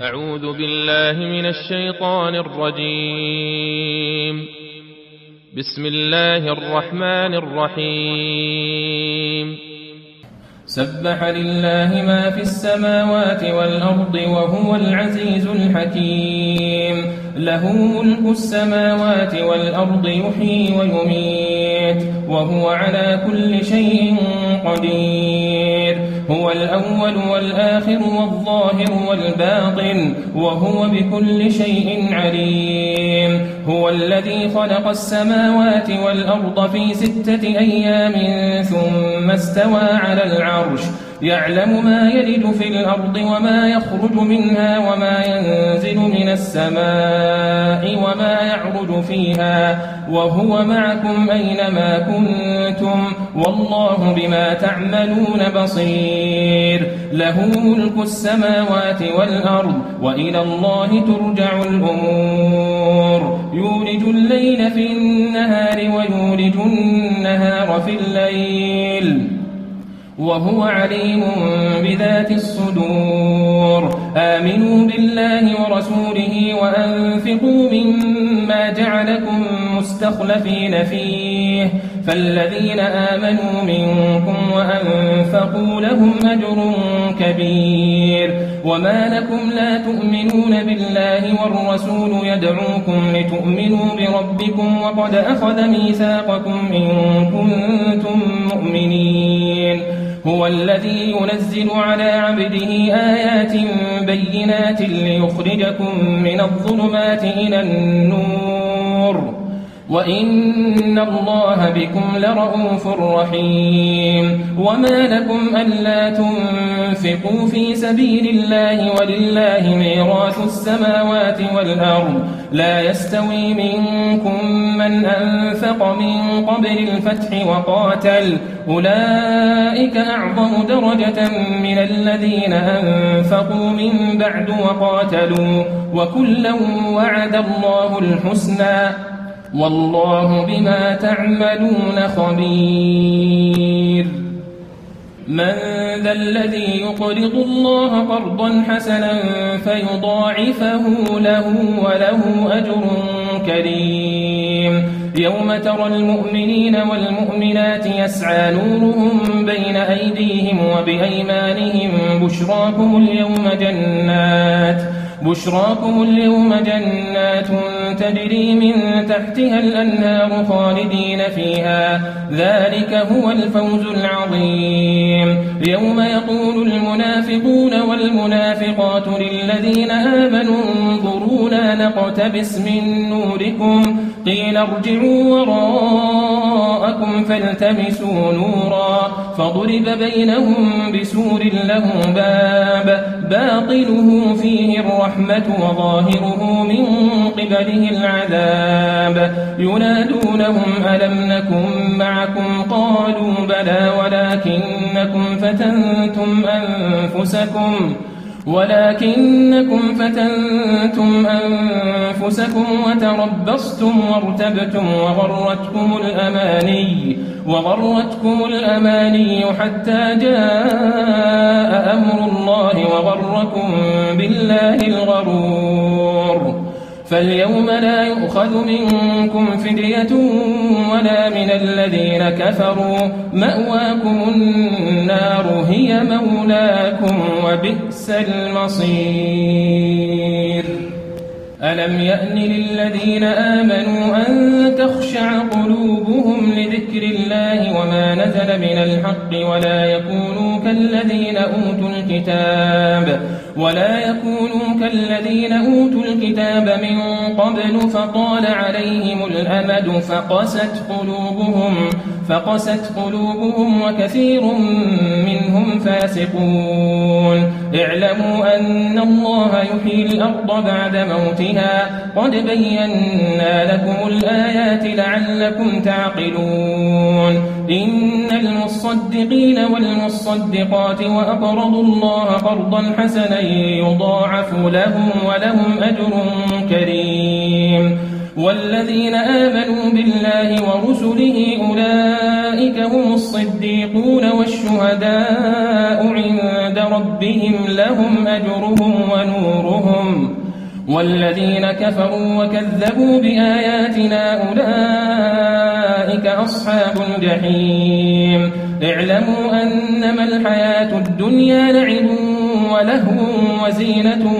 أعوذ بالله من الشيطان الرجيم. بسم الله الرحمن الرحيم. سبح لله ما في السماوات والأرض وهو العزيز الحكيم. له ملك السماوات والأرض يحيي ويميت وهو على كل شيء قدير. هو الأول والآخر والظاهر والباطن وهو بكل شيء عليم. هو الذي خلق السماوات والأرض في 6 أيام ثم استوى على العرش يعلم ما يلج في الأرض وما يخرج منها وما ينزل من السماء وما يعرج فيها وهو معكم أينما كنتم والله بما تعملون بصير. له ملك السماوات والأرض وإلى الله ترجع الأمور. يولج الليل في النهار ويولج النهار في الليل وهو عليم بذات الصدور. آمنوا بالله ورسوله وأنفقوا مما جعلكم مستخلفين فيه فالذين آمنوا منكم وأنفقوا لهم أجر كبير. وما لكم لا تؤمنون بالله والرسول يدعوكم لتؤمنوا بربكم وقد أخذ ميثاقكم إن كنتم مؤمنين. هو الذي ينزل على عبده آيات بينات ليخرجكم من الظلمات إلى النور وإن الله بكم لرءوف رحيم. وما لكم ألا تنفقوا في سبيل الله ولله ميراث السماوات والأرض لا يستوي منكم من أنفق من قبل الفتح وقاتل أولئك أعظم درجة من الذين أنفقوا من بعد وقاتلوا وكلا وعد الله الحسنى والله بما تعملون خبير. من ذا الذي يقرض الله قرضا حسنا فيضاعفه له وله أجر كريم. يوم ترى المؤمنين والمؤمنات يسعى نورهم بين أيديهم وبأيمانهم بشراكم اليوم جنات تجري من تحتها الأنهار خالدين فيها ذلك هو الفوز العظيم. يوم يقول المنافقون والمنافقات للذين آمنوا انظرونا نقتبس من نوركم قيل ارجعوا وراءكم فالتمسوا نورا فضرب بينهم بسور له باب باطنه فيه الرحمة وظاهره من قبله العذاب. ينادونهم ألم نكن معكم قالوا بلى ولكنكم فتنتم أنفسكم وتربصتم وارتبتم وغرتكم الأماني حتى جاء أمر الله وغركم بالله الغرور. فاليوم لا يؤخذ منكم فدية ولا من الذين كفروا مأواكم النار هي مولاكم وبئس المصير. ألم يأن للذين آمنوا أن تخشع قلوبهم لذكر الله وما نزل من الحق ولا يكونوا كالذين أوتوا الكتاب من قبل فطال عليهم الأمد فقست قلوبهم وكثير منهم فاسقون. اعلموا أن الله يحيي الأرض بعد موتها قد بينا لكم الآيات لعلكم تعقلون. إن المصدقين والمصدقات وأقرضوا الله قرضا حسنا يضاعف لهم ولهم أجر كريم. والذين آمنوا بالله ورسله أولئك هم الصديقون والشهداء عند ربهم لهم أجرهم ونورهم والذين كفروا وكذبوا بآياتنا أولئك أصحاب الجحيم اعلموا أنما الحياة الدنيا لعب ولهو وزينة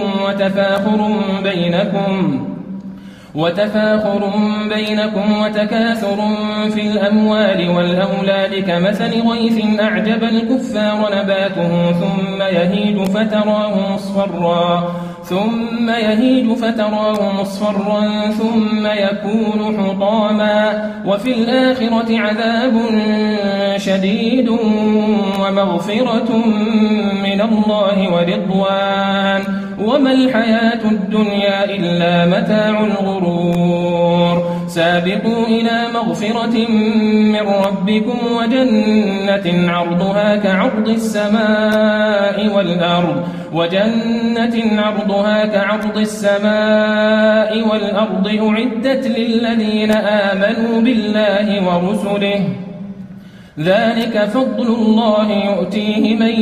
وتفاخر بينكم وتكاثر في الأموال والأولاد كمثل غيث أعجب الكفار نباته ثم يهيج فتراه مصفرا ثم يكون حطاما وفي الآخرة عذاب شديد ومغفرة من الله ورضوان وما الحياة الدنيا إلا متاع الغرور سابقوا إلى مغفرة من ربكم وجنة عرضها كعرض السماء والأرض أعدت للذين آمنوا بالله ورسله ذلك فضل الله يؤتيه من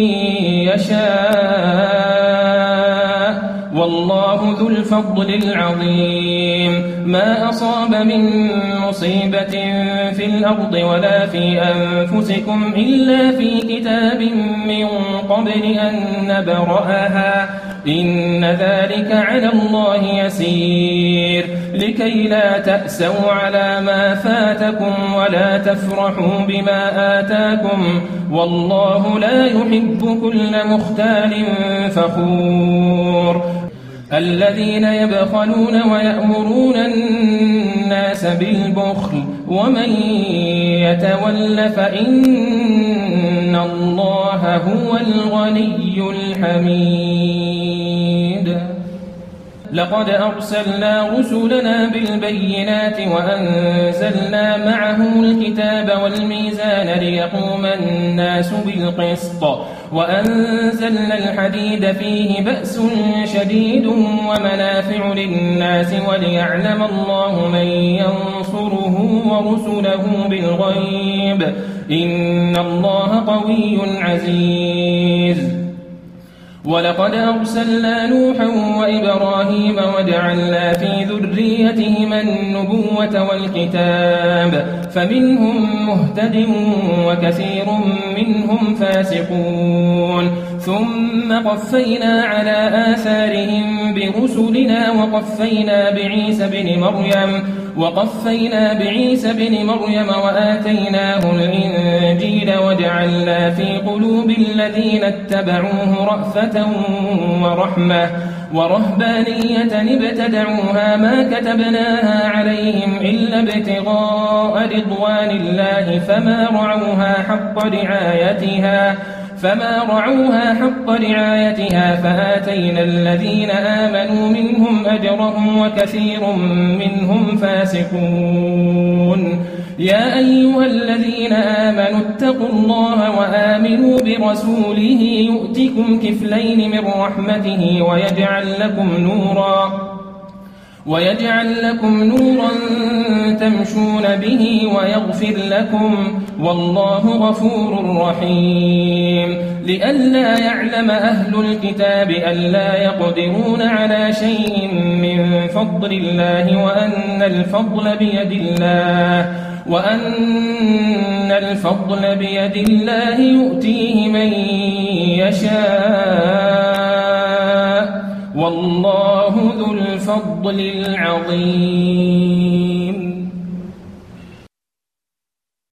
يشاء والله ذو الفضل العظيم ما أصاب من مصيبة في الأرض ولا في أنفسكم إلا في كتاب من قبل أن نبرأها إن ذلك على الله يسير لكي لا تأسوا على ما فاتكم ولا تفرحوا بما آتاكم والله لا يحب كل مختال فخور الذين يبخلون ويأمرون الناس بالبخل ومن يتول فإن الله هو الغني الحميد لقد أرسلنا رسلنا بالبينات وأنزلنا معهم الكتاب والميزان ليقوم الناس بالقسط وأنزلنا الحديد فيه بأس شديد ومنافع للناس وليعلم الله من ينصره ورسله بالغيب إن الله قوي عزيز ولقد أرسلنا نوحا وإبراهيم وجعلنا في ذريتهما النبوة والكتاب فمنهم مهتد وكثير منهم فاسقون ثم قفينا على آثارهم برسلنا وقفينا بعيسى بن مريم وآتيناه الإنجيل وجعلنا في قلوب الذين اتبعوه رأفة ورحمة ورهبانية ابتدعوها ما كتبناها عليهم إلا ابتغاء رضوان الله فما رعوها حق رعايتها فآتينا الذين آمنوا منهم أجرهم وكثير منهم فاسقون يا أيها الذين آمنوا اتقوا الله وآمنوا برسوله يؤتكم كفلين من رحمته ويجعل لكم نورا تمشون به ويغفر لكم والله غفور رحيم لئلا يعلم أهل الكتاب ألا يقدرون على شيء من فضل الله وأن الفضل بيد الله يؤتيه من يشاء والله ذو الفضل العظيم